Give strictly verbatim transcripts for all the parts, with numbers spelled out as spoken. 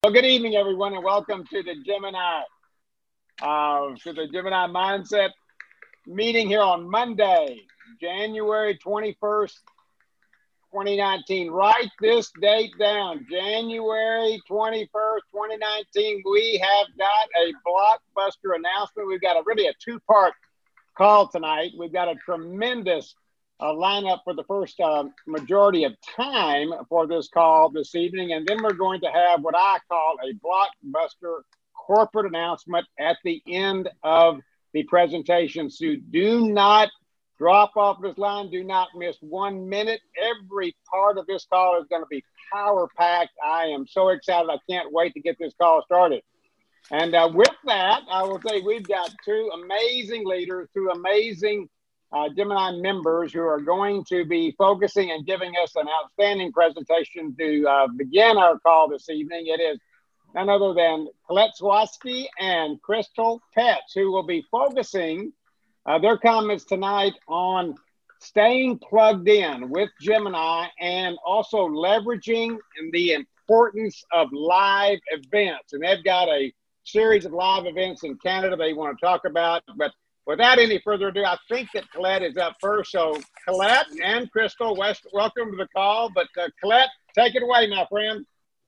Well, good evening, everyone, and welcome to the Gemini, uh, to the Gemini Mindset meeting here on Monday, January twenty-first, twenty nineteen. Write this date down, January twenty-first, twenty nineteen. We have got a blockbuster announcement. We've got a really a two-part call tonight. We've got a tremendous uh, lineup for the first uh, majority of time for this call this evening. And then we're going to have what I call a blockbuster corporate announcement at the end of the presentation. So do not drop off this line. Do not miss one minute. Every part of this call is going to be power-packed. I am so excited. I can't wait to get this call started. And uh, with that, I will say we've got two amazing leaders, two amazing uh, Gemini members who are going to be focusing and giving us an outstanding presentation to uh, begin our call this evening. It is none other than Colette Swatsky and Crystal Petz, who will be focusing uh, their comments tonight on staying plugged in with Gemini and also leveraging the importance of live events. And they've got a series of live events in Canada they want to talk about. But without any further ado, I think that Colette is up first. So Colette and Crystal, West, welcome to the call. But uh, Colette, take it away, my friend.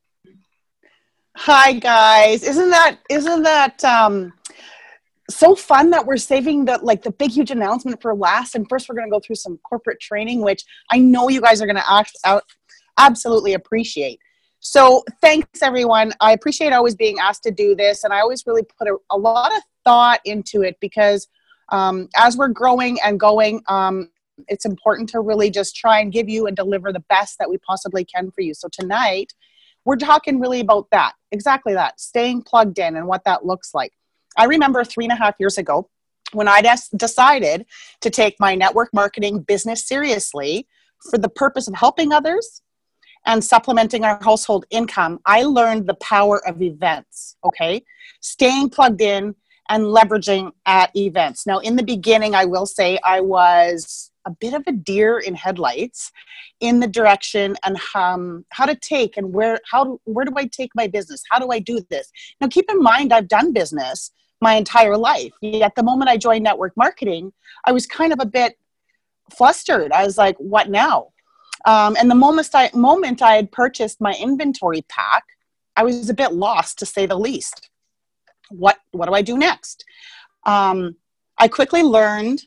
Hi guys, isn't that isn't that um, so fun that we're saving the like the big huge announcement for last? And first, we're going to go through some corporate training, which I know you guys are going to act out absolutely appreciate. So thanks everyone. I appreciate always being asked to do this, and I always really put a, a lot of thought into it because um, as we're growing and going, um, it's important to really just try and give you and deliver the best that we possibly can for you. So tonight, we're talking really about that, exactly that, staying plugged in and what that looks like. I remember three and a half years ago when I des- decided to take my network marketing business seriously for the purpose of helping others and supplementing our household income. I learned the power of events, okay? Staying plugged in and leveraging at events. Now, in the beginning, I will say I was a bit of a deer in headlights in the direction and um, how to take and where, how, where do I take my business? How do I do this? Now, keep in mind, I've done business my entire life. Yet the moment I joined network marketing, I was kind of a bit flustered. I was like, what now? Um, and the moment I, moment I had purchased my inventory pack, I was a bit lost, to say the least. What, what do I do next? Um, I quickly learned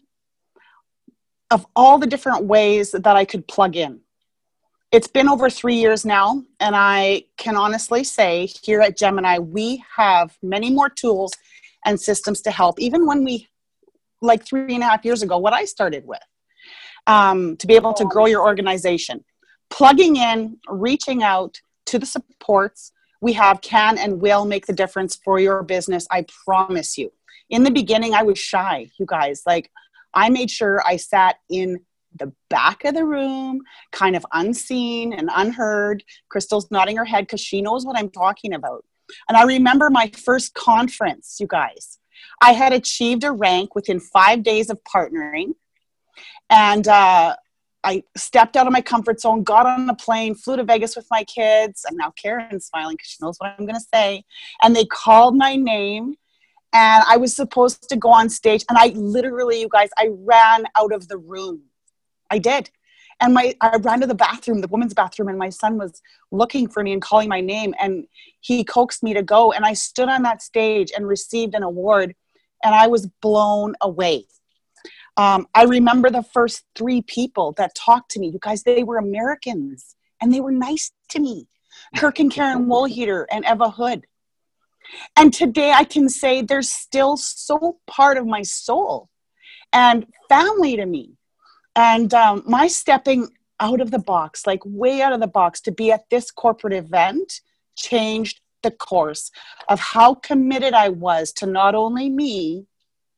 of all the different ways that I could plug in. It's been over three years now, and I can honestly say here at Gemini, we have many more tools and systems to help, even when we, like three and a half years ago, what I started with. Um, to be able to grow your organization. Plugging in, reaching out to the supports we have can and will make the difference for your business. I promise you. In the beginning, I was shy, you guys. Like, I made sure I sat in the back of the room, kind of unseen and unheard. Crystal's nodding her head because she knows what I'm talking about. And I remember my first conference, you guys. I had achieved a rank within five days of partnering. And uh, I stepped out of my comfort zone, got on a plane, flew to Vegas with my kids. And now Karen's smiling because she knows what I'm going to say. And they called my name. And I was supposed to go on stage. And I literally, you guys, I ran out of the room. I did. And my I ran to the bathroom, the women's bathroom. And my son was looking for me and calling my name. And he coaxed me to go. And I stood on that stage and received an award. And I was blown away. Um, I remember the first three people that talked to me. You guys, they were Americans, and they were nice to me. Kirk and Karen Woolheater and Eva Hood. And today I can say they're still so part of my soul and family to me. And um, my stepping out of the box, like way out of the box, to be at this corporate event changed the course of how committed I was to not only me,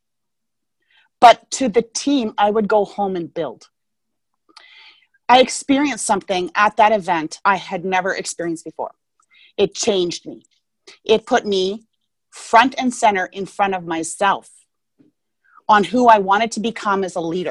but to the team I would go home and build. I experienced something at that event I had never experienced before. It changed me. It put me front and center in front of myself on who I wanted to become as a leader,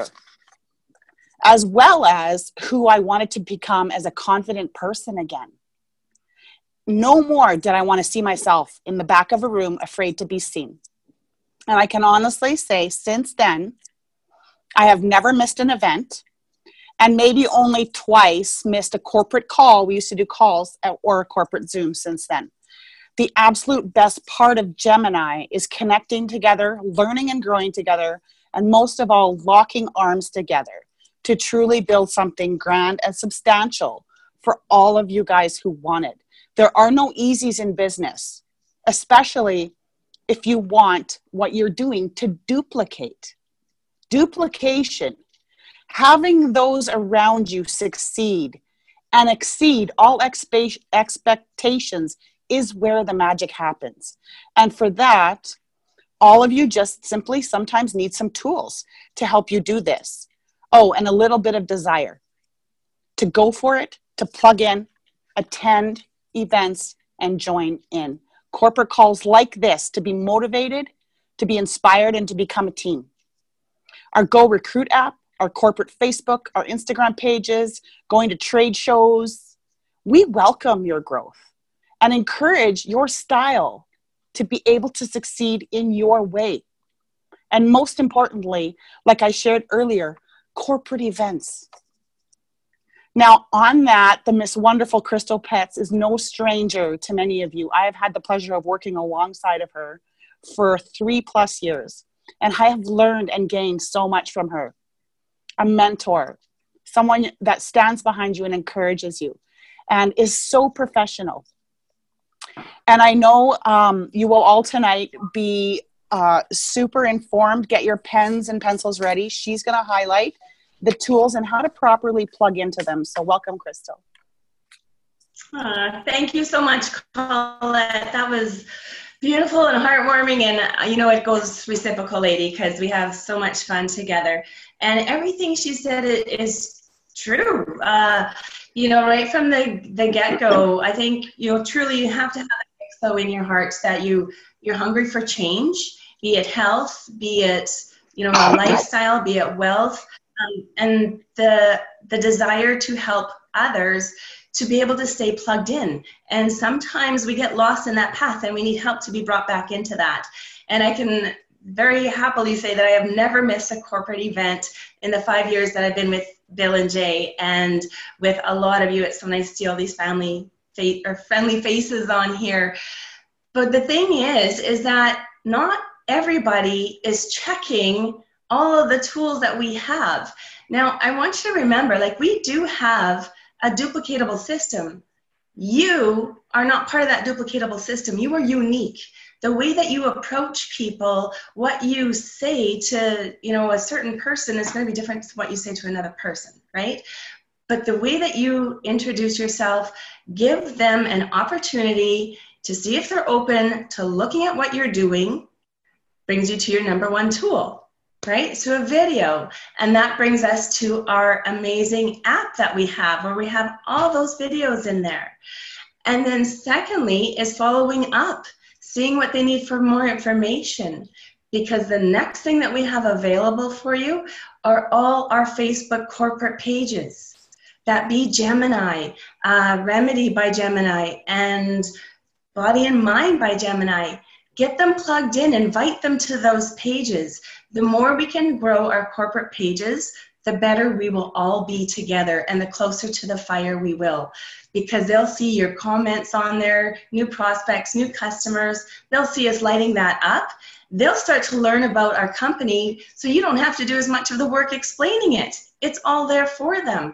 as well as who I wanted to become as a confident person again. no more did I want to see myself in the back of a room afraid to be seen. And I can honestly say since then, I have never missed an event, and maybe only twice missed a corporate call. We used to do calls at, or a corporate Zoom since then. The absolute best part of Gemini is connecting together, learning and growing together, and most of all, locking arms together to truly build something grand and substantial for all of you guys who want it. There are no easies in business, especially if you want what you're doing to duplicate. Duplication, having those around you succeed and exceed all expe- expectations is where the magic happens. And for that, all of you just simply sometimes need some tools to help you do this. Oh, and a little bit of desire to go for it, to plug in, attend events, and join in. Corporate calls like this to be motivated, to be inspired, and to become a team. Our Go Recruit app, our corporate Facebook, our Instagram pages, going to trade shows. We welcome your growth and encourage your style to be able to succeed in your way. And most importantly, like I shared earlier, corporate events. Now, on that, the Miss Wonderful Crystal Petz is no stranger to many of you. I have had the pleasure of working alongside of her for three plus years, and I have learned and gained so much from her. A mentor, someone that stands behind you and encourages you, and is so professional. And I know um, you will all tonight be uh, super informed. Get your pens and pencils ready. She's going to highlight the tools and how to properly plug into them. So welcome, Crystal. Uh, thank you so much, Colette. That was beautiful and heartwarming, and uh, you know, it goes reciprocal, lady, because we have so much fun together. And everything she said is true. Uh, you know, right from the, the get-go, I think, you know, truly you have to have a mix, though, in your heart that you, you're hungry for change, be it health, be it, you know, a lifestyle, be it wealth, um, and the, the desire to help others to be able to stay plugged in. And sometimes we get lost in that path and we need help to be brought back into that. And I can very happily say that I have never missed a corporate event in the five years that I've been with Bill and Jay, and with a lot of you. It's so nice to see all these family fa- or friendly faces on here. But the thing is, is that not everybody is checking all of the tools that we have. Now, I want you to remember, like, we do have a duplicatable system. You are not part of that duplicatable system. You are unique. The way that you approach people, what you say to, you know, a certain person is going to be different to what you say to another person, right? But the way that you introduce yourself, give them an opportunity to see if they're open to looking at what you're doing, brings you to your number one tool, right? So a video. And that brings us to our amazing app that we have, where we have all those videos in there. And then secondly is following up, seeing what they need for more information, because the next thing that we have available for you are all our Facebook corporate pages. That be Gemini, uh, Remedy by Gemini, and Body and Mind by Gemini. Get them plugged in, invite them to those pages. The more we can grow our corporate pages, the better we will all be together, and the closer to the fire we will. Because they'll see your comments on there, new prospects, new customers. They'll see us lighting that up. They'll start to learn about our company, so you don't have to do as much of the work explaining it. It's all there for them.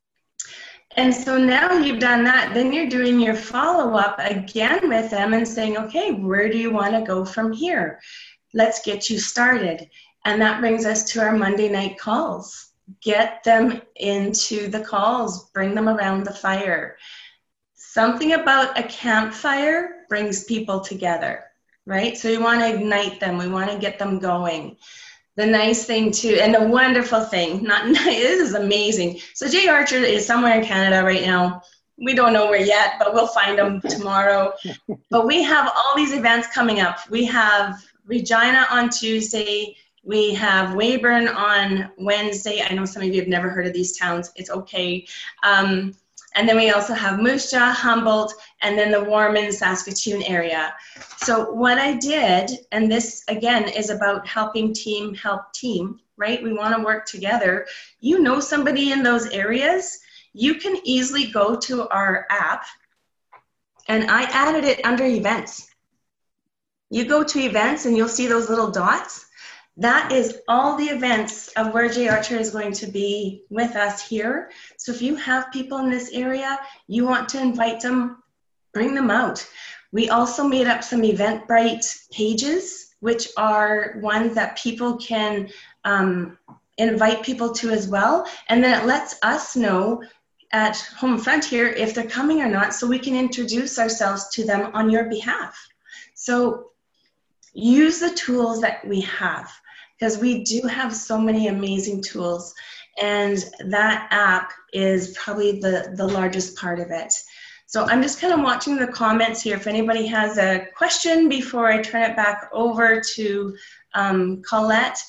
And so now you've done that, then you're doing your follow-up again with them and saying, okay, where do you want to go from here? Let's get you started. And that brings us to our Monday night calls. Get them into the calls, bring them around the fire. Something about a campfire brings people together, right? So you want to ignite them. We want to get them going. The nice thing too, and the wonderful thing, not nice, this is amazing. So Jay Archer is somewhere in Canada right now. We don't know where yet, but we'll find him tomorrow. But we have all these events coming up. We have Regina on Tuesday. We have Weyburn on Wednesday. I know some of you have never heard of these towns. It's okay. Um, And then we also have Moose Jaw, Humboldt, and then the Warman, Saskatoon area. So what I did, and this again is about helping team help team, right? We want to work together. You know somebody in those areas, you can easily go to our app, and I added it under events. You go to events and you'll see those little dots. That is all the events of where Jay Archer is going to be with us here. So if you have people in this area, you want to invite them, bring them out. We also made up some Eventbrite pages, which are ones that people can um, invite people to as well. And then it lets us know at Home Frontier if they're coming or not, so we can introduce ourselves to them on your behalf. So use the tools that we have, because we do have so many amazing tools, and that app is probably the, the largest part of it. So I'm just kind of watching the comments here. If anybody has a question before I turn it back over to um, Colette.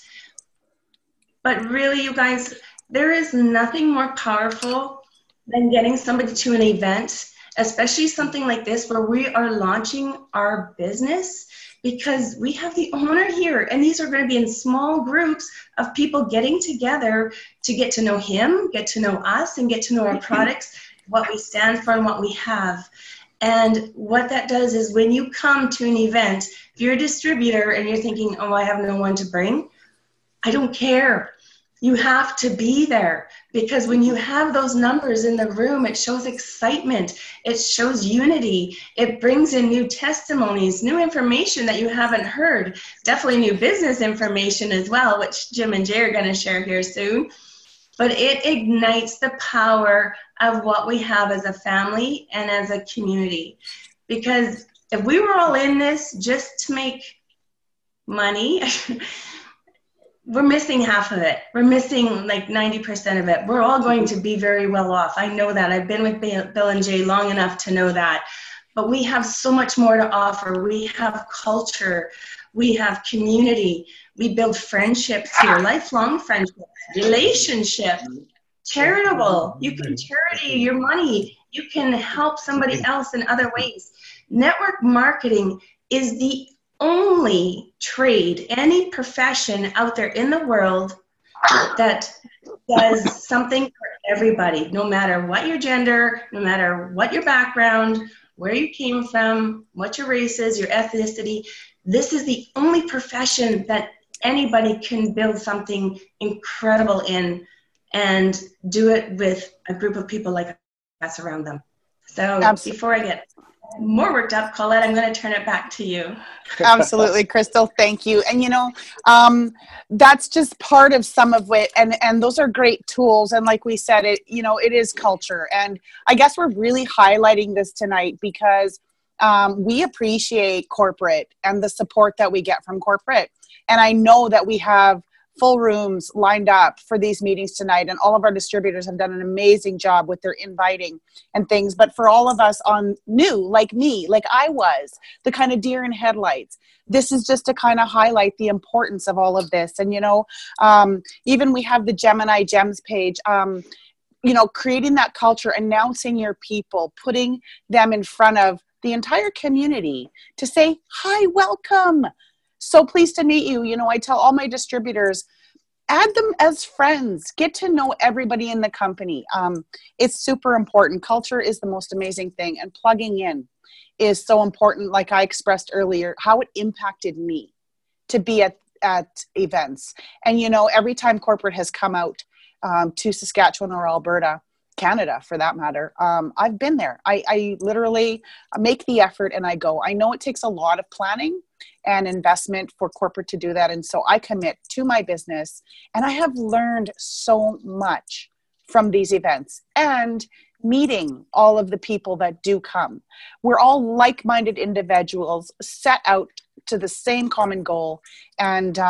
But really, you guys, there is nothing more powerful than getting somebody to an event, especially something like this where we are launching our business, because we have the owner here, and these are going to be in small groups of people getting together to get to know him, get to know us, and get to know our products, what we stand for and what we have. And what that does is when you come to an event, if you're a distributor and you're thinking, oh, I have no one to bring, I don't care. You have to be there, because when you have those numbers in the room, it shows excitement, it shows unity, it brings in new testimonies, new information that you haven't heard, definitely new business information as well, which Jim and Jay are going to share here soon. But it ignites the power of what we have as a family and as a community. Because if we were all in this just to make money, we're missing half of it. We're missing like ninety percent of it. We're all going to be very well off. I know that. I've been with Bill and Jay long enough to know that. But we have so much more to offer. We have culture. We have community. We build friendships here, lifelong friendships, relationships, charitable. You can charity your money. You can help somebody else in other ways. Network marketing is the only trade, any profession out there in the world that does something for everybody, no matter what your gender, no matter what your background, where you came from, what your race is, your ethnicity. This is the only profession that anybody can build something incredible in, and do it with a group of people like us around them. So Absolutely. Before I get more worked up, Colette, I'm going to turn it back to you. Absolutely, Crystal. Thank you. And, you know, um, that's just part of some of it. And, and those are great tools. And like we said, it, you know, it is culture. And I guess we're really highlighting this tonight because um, we appreciate corporate and the support that we get from corporate. And I know that we have full rooms lined up for these meetings tonight, and all of our distributors have done an amazing job with their inviting and things. But for all of us on new, like me, like I was, the kind of deer in headlights, this is just to kind of highlight the importance of all of this. And, you know, um, even we have the Gemini Gems page, um, you know, creating that culture, announcing your people, putting them in front of the entire community to say, hi, welcome. So pleased to meet you. You know, I tell all my distributors, add them as friends. Get to know everybody in the company. Um, it's super important. Culture is the most amazing thing. And plugging in is so important. Like I expressed earlier, how it impacted me to be at, at events. And, you know, every time corporate has come out um, to Saskatchewan or Alberta, Canada for that matter, um, I've been there. I, I literally make the effort and I go. I know it takes a lot of planning and investment for corporate to do that. And so I commit to my business, and I have learned so much from these events and meeting all of the people that do come. We're all like-minded individuals set out to the same common goal. And um,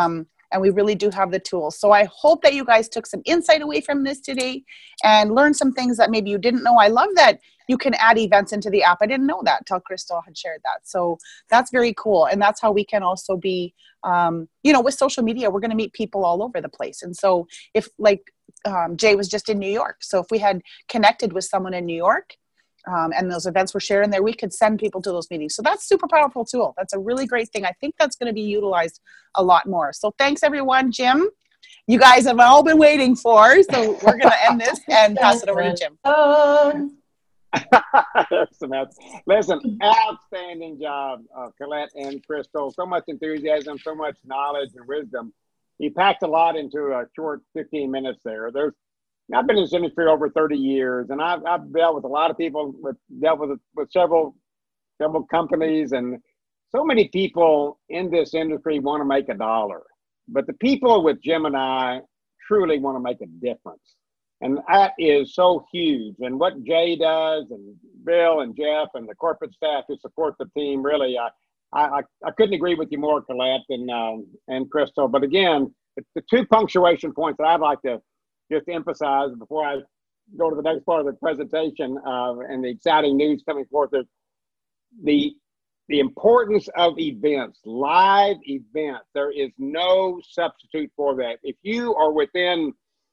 and we really do have the tools. So I hope that you guys took some insight away from this today and learned some things that maybe you didn't know. I love that you can add events into the app. I didn't know that till Crystal had shared that. So that's very cool. And that's how we can also be, um, you know, with social media, we're going to meet people all over the place. And so if like um, Jay was just in New York. So if we had connected with someone in New York, Um, and those events were shared in there, we could send people to those meetings. So that's super powerful tool. That's a really great thing. I think that's going to be utilized a lot more. So thanks everyone. Jim, you guys have all been waiting for, so we're going to end this and pass it over to Jim. Listen, outstanding job, uh, Colette and Crystal. So much enthusiasm, so much knowledge and wisdom. You packed a lot into a short fifteen minutes there. There's I've been in this industry over thirty years, and I've, I've dealt with a lot of people, with, dealt with with several several companies, and so many people in this industry want to make a dollar. But the people with Gemini truly want to make a difference. And that is so huge. And what Jay does, and Bill and Jeff and the corporate staff who support the team, really, I, I, I couldn't agree with you more, Colette and, um, and Crystal. But again, the two punctuation points that I'd like to just to emphasize before I go to the next part of the presentation uh, and the exciting news coming forth, is the, the importance of events, live events. There is no substitute for that. If you are within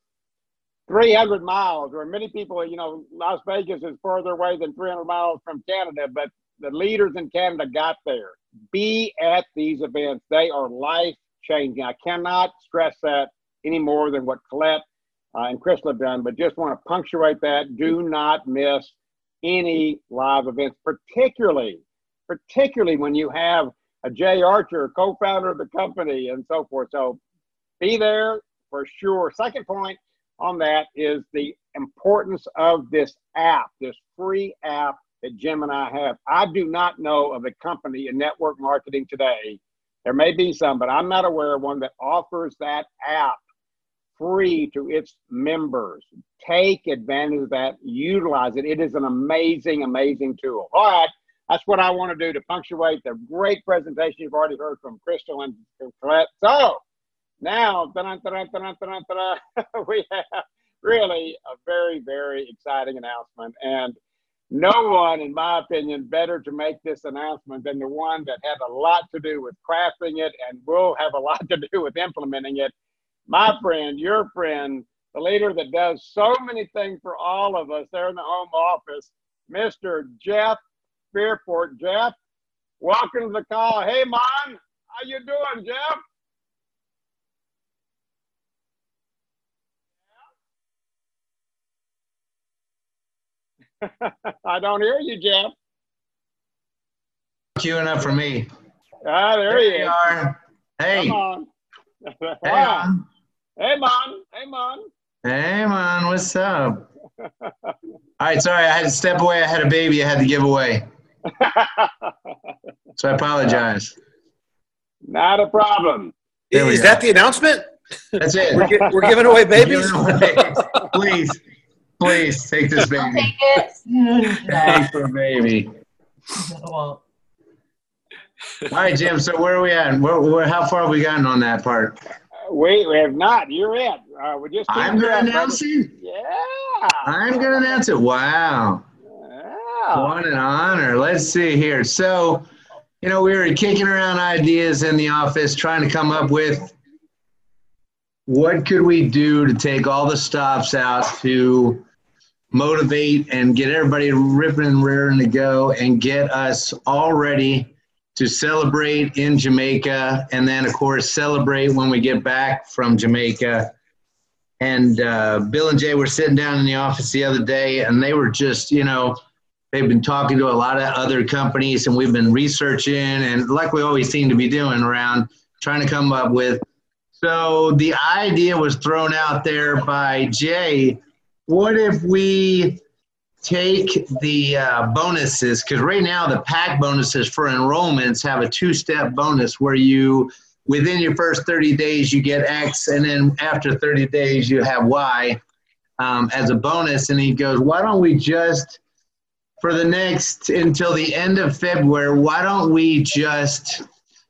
three hundred miles, or many people, you know, Las Vegas is further away than three hundred miles from Canada, but the leaders in Canada got there. Be at these events. They are life-changing. I cannot stress that any more than what Colette Uh, and Crystal have done, but just want to punctuate that. Do not miss any live events, particularly, particularly when you have a Jay Archer, co-founder of the company, and so forth. So be there for sure. Second point on that is the importance of this app, this free app that Jim and I have. I do not know of a company in network marketing today. There may be some, but I'm not aware of one that offers that app free to its members. Take advantage of that, utilize it. It is an amazing, amazing tool. All right, that's what I want to do to punctuate the great presentation you've already heard from Crystal and Colette. So now, ta-da, ta-da, ta-da, ta-da, ta-da, we have really a very, very exciting announcement. And no one, in my opinion, better to make this announcement than the one that had a lot to do with crafting it and will have a lot to do with implementing it. My friend, your friend, the leader that does so many things for all of us there in the home office, Mister Jeff Spearport. Jeff, welcome to the call. Hey, Mon, how you doing, Jeff? I don't hear you, Jeff. Queuing up for me. Ah, there, there he is. Are. Hey. Come on. Hey, Mon. Hey, Mon. Hey, Mon. Hey, Mon. What's up? All right, sorry, I had to step away. I had a baby I had to give away. So I apologize. Not a problem. Is that the announcement? That's it. We're, gi we're giving away babies? Giving away. Please, please take this baby. I'll take it. Thanks for a baby. All right, Jim, so where are we at? Where, where, how far have we gotten on that part? We, we have not. You're in. Uh, we just I'm going to announce it? Yeah. I'm going to announce it. Wow. Yeah. What an honor. Let's see here. So, you know, we were kicking around ideas in the office, trying to come up with what could we do to take all the stops out to motivate and get everybody ripping and rearing to go and get us all ready to celebrate in Jamaica, and then, of course, celebrate when we get back from Jamaica. And uh, Bill and Jay were sitting down in the office the other day, and they were just, you know, they've been talking to a lot of other companies, and we've been researching, and like we always seem to be doing around, trying to come up with. So the idea was thrown out there by Jay, what if we take the uh, bonuses, because right now the PAC bonuses for enrollments have a two-step bonus where you, within your first thirty days, you get X, and then after thirty days, you have Y um, as a bonus. And he goes, why don't we just, for the next, until the end of February, why don't we just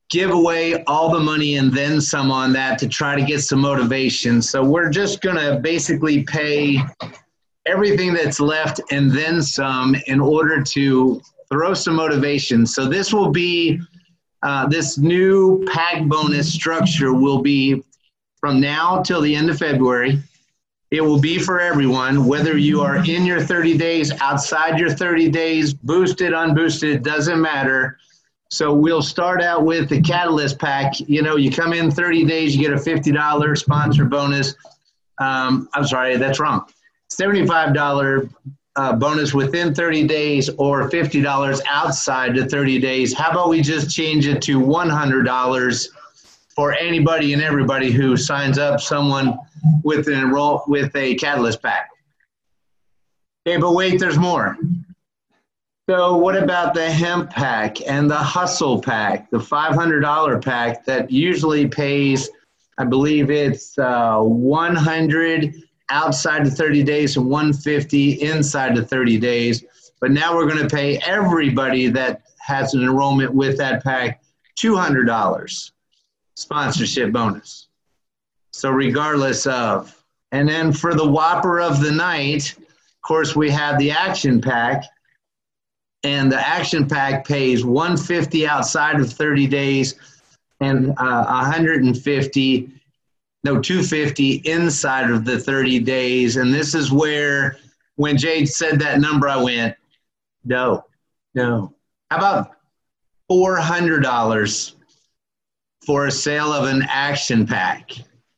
give away all the money and then some on that to try to get some motivation. So we're just going to basically pay everything that's left and then some in order to throw some motivation. So this will be, uh, this new pack bonus structure will be from now till the end of February. It will be for everyone, whether you are in your thirty days, outside your thirty days, boosted, unboosted, doesn't matter. So we'll start out with the Catalyst pack. You know, you come in thirty days, you get a fifty dollar sponsor bonus. Um, I'm sorry, that's wrong. seventy-five dollar uh, bonus within thirty days or fifty dollars outside the thirty days. How about we just change it to one hundred dollars for anybody and everybody who signs up someone with an enroll with a Catalyst pack? Okay, but wait, there's more. So what about the hemp pack and the hustle pack, the five hundred dollar pack that usually pays, I believe it's uh, one hundred outside the thirty days and one hundred fifty inside the thirty days. But now we're going to pay everybody that has an enrollment with that pack two hundred dollars sponsorship bonus. So regardless of, and then for the Whopper of the night, of course, we have the action pack. And the action pack pays one hundred fifty outside of thirty days and uh, one hundred fifty, no, two hundred fifty inside of the thirty days. And this is where, when Jade said that number, I went, no, no. How about four hundred dollars for a sale of an action pack?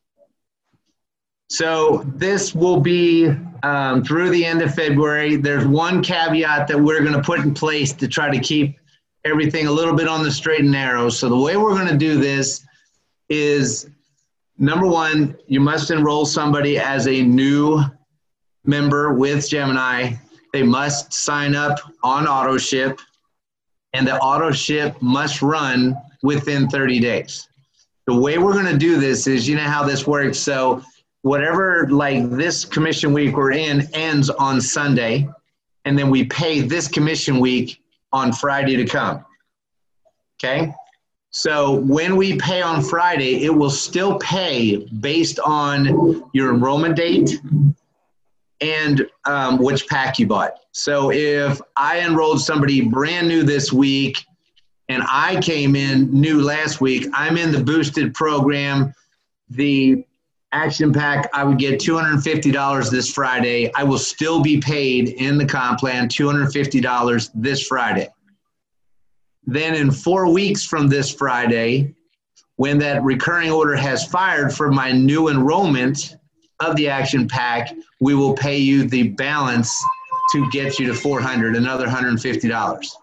So this will be um, through the end of February. There's one caveat that we're going to put in place to try to keep everything a little bit on the straight and narrow. So the way we're going to do this is, number one, you must enroll somebody as a new member with Gemini. They must sign up on AutoShip, and the AutoShip must run within thirty days. The way we're going to do this is, you know how this works. So whatever, like this commission week we're in ends on Sunday, and then we pay this commission week on Friday to come. Okay? So when we pay on Friday, it will still pay based on your enrollment date and um, which pack you bought. So if I enrolled somebody brand new this week and I came in new last week, I'm in the boosted program. The action pack, I would get two hundred fifty dollars this Friday. I will still be paid in the comp plan two hundred fifty dollars this Friday. Then in four weeks from this Friday, when that recurring order has fired for my new enrollment of the action pack, we will pay you the balance to get you to four hundred dollars, another one hundred fifty dollars.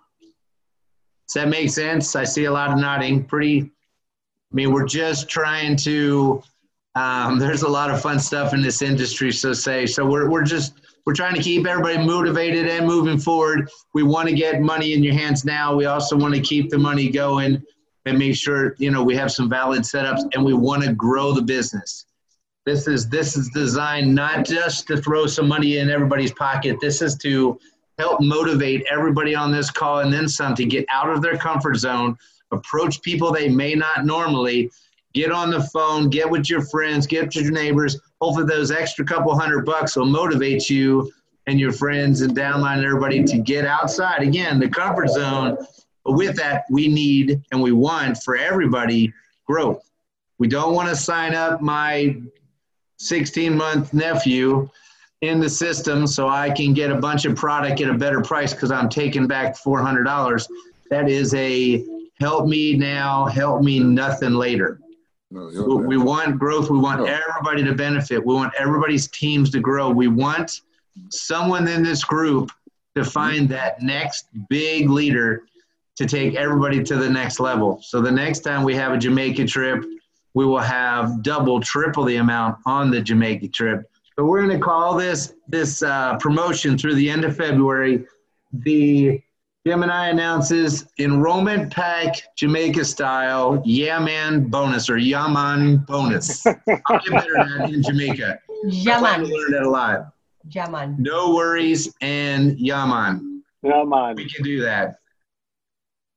Does that make sense? I see a lot of nodding. Pretty, I mean, we're just trying to, um, there's a lot of fun stuff in this industry, so say. So we're, we're just, we're trying to keep everybody motivated and moving forward. We want to get money in your hands now. We also want to keep the money going and make sure, you know, we have some valid setups, and we want to grow the business. This is, this is designed not just to throw some money in everybody's pocket. This is to help motivate everybody on this call and then some to get out of their comfort zone, approach people they may not normally, get on the phone, get with your friends, get with your neighbors. Hopefully those extra couple hundred bucks will motivate you and your friends and downline and everybody to get outside. Again, the comfort zone. But with that, we need and we want for everybody growth. We don't want to sign up my sixteen-month nephew in the system so I can get a bunch of product at a better price because I'm taking back four hundred dollars. That is a help me now, help me nothing later. No, we want growth. We want no. everybody to benefit. We want everybody's teams to grow. We want someone in this group to find that next big leader to take everybody to the next level. So the next time we have a Jamaica trip, we will have double, triple the amount on the Jamaica trip. So we're going to call this this uh, promotion through the end of February the Gemini announces enrollment pack Jamaica style Yeah Man bonus or Yaman bonus. I'll get better at that in Jamaica. Yaman. I learned that a lot. Yaman. No worries and Yaman. Yaman. We can do that.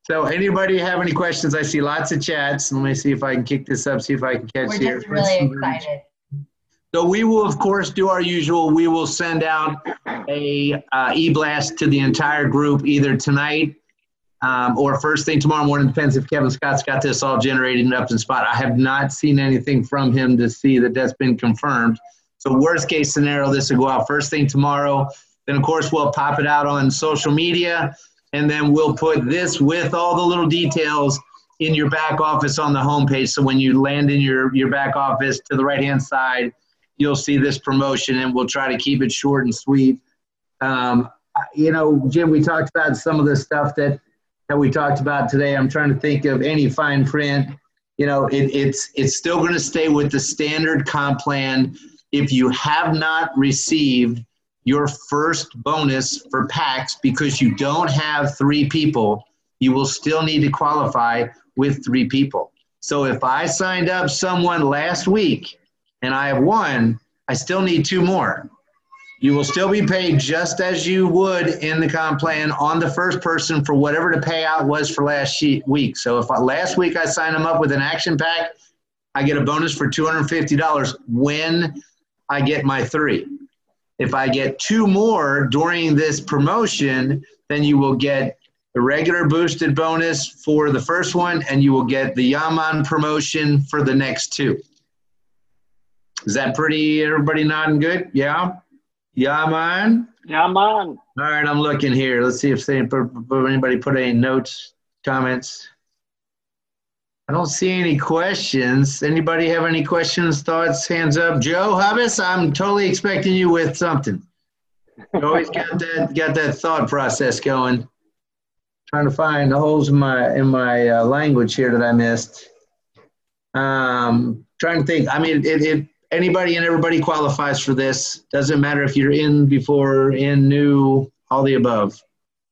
So anybody have any questions? I see lots of chats. Let me see if I can kick this up, see if I can catch We're here. just really excited. So we will, of course, do our usual. We will send out a uh, e-blast to the entire group either tonight um, or first thing tomorrow morning. Depends if Kevin Scott's got this all generated and up in spot. I have not seen anything from him to see that that's been confirmed. So worst case scenario, this will go out first thing tomorrow. Then, of course, we'll pop it out on social media, and then we'll put this with all the little details in your back office on the homepage. So when you land in your, your back office to the right-hand side, you'll see this promotion, and we'll try to keep it short and sweet. Um, you know, Jim, we talked about some of the stuff that, that we talked about today. I'm trying to think of any fine print. You know, it, it's, it's still going to stay with the standard comp plan. If you have not received your first bonus for PAX because you don't have three people, you will still need to qualify with three people. So if I signed up someone last week and I have one, I still need two more. You will still be paid just as you would in the comp plan on the first person for whatever the payout was for last week. So if I, last week I signed them up with an action pack, I get a bonus for two hundred fifty dollars when I get my three. If I get two more during this promotion, then you will get the regular boosted bonus for the first one, and you will get the Yaman promotion for the next two. Is that pretty, everybody nodding good? Yeah? Yaman? Yaman. All right, I'm looking here. Let's see if anybody put any notes, comments. I don't see any questions. Anybody have any questions, thoughts, hands up? Joe Hubbis, I'm totally expecting you with something. You always got that, got that thought process going. Trying to find the holes in my, in my uh, language here that I missed. Um, trying to think, I mean, it, it, anybody and everybody qualifies for this. Doesn't matter if you're in before, in, new, all the above.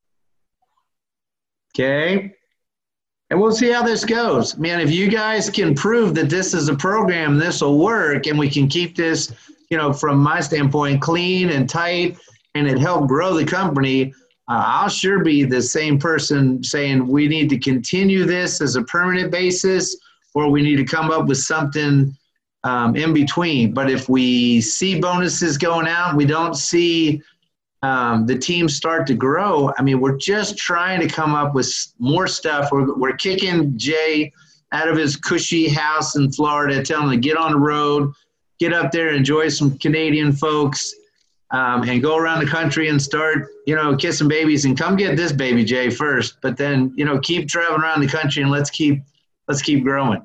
Okay. And we'll see how this goes. Man, if you guys can prove that this is a program, this will work, and we can keep this, you know, from my standpoint, clean and tight, and it helped grow the company, uh, I'll sure be the same person saying we need to continue this as a permanent basis, or we need to come up with something um, in between. But if we see bonuses going out, we don't see um, the team start to grow. I mean, we're just trying to come up with more stuff. We're, we're kicking Jay out of his cushy house in Florida, telling him to get on the road, get up there, enjoy some Canadian folks, um, and go around the country and start, you know, kissing babies, and come get this baby, Jay, first. But then, you know, keep traveling around the country, and let's keep, let's keep growing.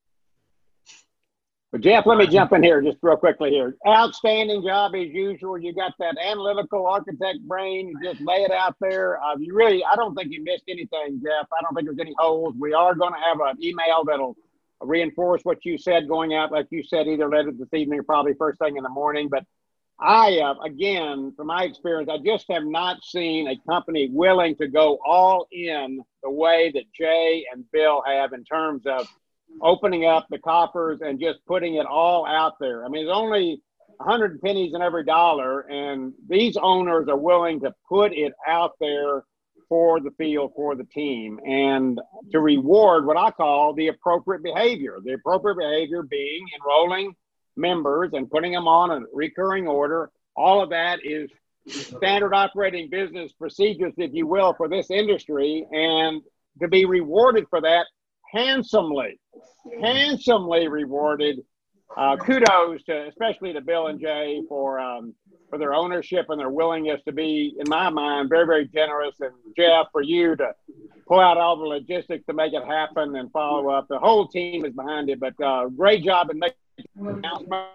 But Jeff, let me jump in here just real quickly here. Outstanding job as usual. You got that analytical architect brain. You just lay it out there. Uh, you really, I don't think you missed anything, Jeff. I don't think there's any holes. We are going to have an email that'll reinforce what you said going out, like you said, either later this evening or probably first thing in the morning. But I, uh, again, from my experience, I just have not seen a company willing to go all in the way that Jay and Bill have in terms of opening up the coffers and just putting it all out there. I mean, there's only a hundred pennies in every dollar, and these owners are willing to put it out there for the field, for the team, and to reward what I call the appropriate behavior. The appropriate behavior being enrolling members and putting them on a recurring order. All of that is standard operating business procedures, if you will, for this industry, and to be rewarded for that handsomely, handsomely rewarded. Uh, kudos to, especially to Bill and Jay for um, for their ownership and their willingness to be, in my mind, very, very generous. And Jeff, for you to pull out all the logistics to make it happen and follow up. The whole team is behind it, but uh, great job in making the announcement.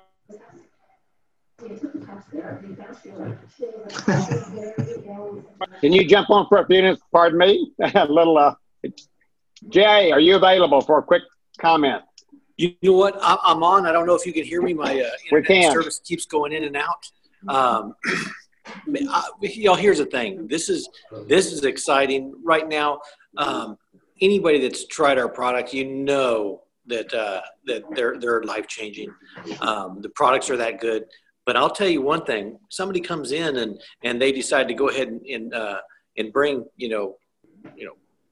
Can you jump on for a few minutes? Pardon me. A little. Uh, Jay, are you available for a quick comment? You know what? I'm on. I don't know if you can hear me. My uh, internet service keeps going in and out. Um, I, you know, here's the thing. This is this is exciting right now. Um, anybody that's tried our product, you know that uh, that they're they're life changing. Um, the products are that good. But I'll tell you one thing. Somebody comes in and and they decide to go ahead and and, uh, and bring you know you know.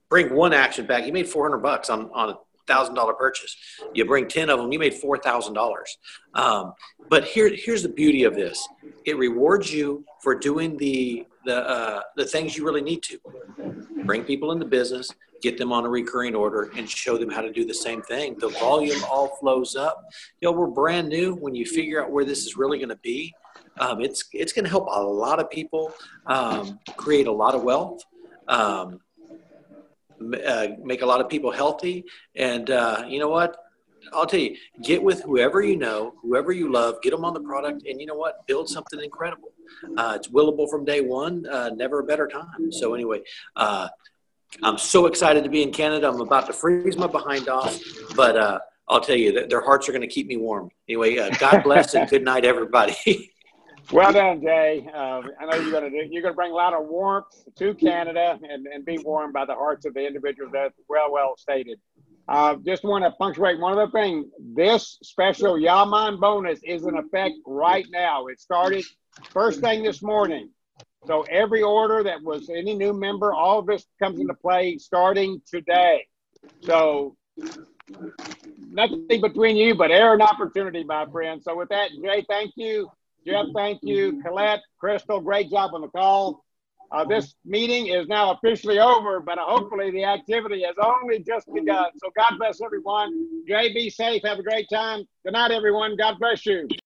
bring one action pack, you made four hundred bucks on, on a thousand dollar purchase. You bring ten of them, you made four thousand dollars. Um, but here, here's the beauty of this. It rewards you for doing the, the, uh, the things you really need to. Bring people into business, get them on a recurring order, and show them how to do the same thing. The volume all flows up. You know, we're brand new. When you figure out where this is really going to be, um, it's, it's going to help a lot of people um, create a lot of wealth. Um, Uh, make a lot of people healthy. And uh, you know what? I'll tell you, get with whoever you know, whoever you love, get them on the product, and you know what? Build something incredible. Uh, it's willable from day one, uh, never a better time. So anyway, uh, I'm so excited to be in Canada. I'm about to freeze my behind off, but uh, I'll tell you that their hearts are going to keep me warm. Anyway, uh, God bless and good night, everybody. Well done, Jay. Uh, I know you're going to do, you're going to bring a lot of warmth to Canada and, and be warmed by the hearts of the individuals. That's well, well stated. Uh, just want to punctuate one other thing. This special Yaman bonus is in effect right now. It started first thing this morning. So every order that was any new member, all of this comes into play starting today. So nothing between you but air and opportunity, my friend. So with that, Jay, thank you. Jeff, thank you. Colette, Crystal, great job on the call. Uh, this meeting is now officially over, but uh, hopefully the activity has only just begun. So God bless everyone. Jay, be safe. Have a great time. Good night, everyone. God bless you.